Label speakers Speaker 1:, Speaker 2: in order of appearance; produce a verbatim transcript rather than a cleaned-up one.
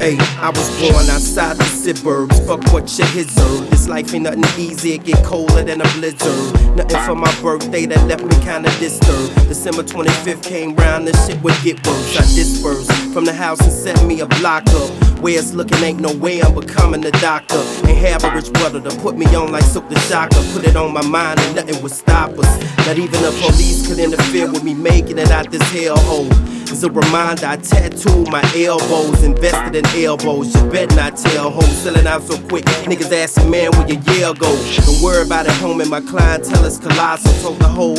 Speaker 1: Hey, I was born outside the suburbs. Fuck what you deserve. This life ain't nothing easy, it get colder than a blizzard. Nothing for my birthday that left me kinda disturbed. December twenty-fifth came round, the shit would get worse. I dispersed from the house and set me a block up. Where it's looking ain't no way I'm becoming a doctor. Ain't have a rich brother to put me on like Soak the Shocker. Put it on my mind and nothing would stop us. Not even the police could interfere with me making it out this hellhole. As a reminder, I tattooed my elbows, invested in elbows. You better not tell hoes, selling out so quick. Niggas asking, man, where your year go? Don't worry about it, homie, my clientele is colossal. Told the whole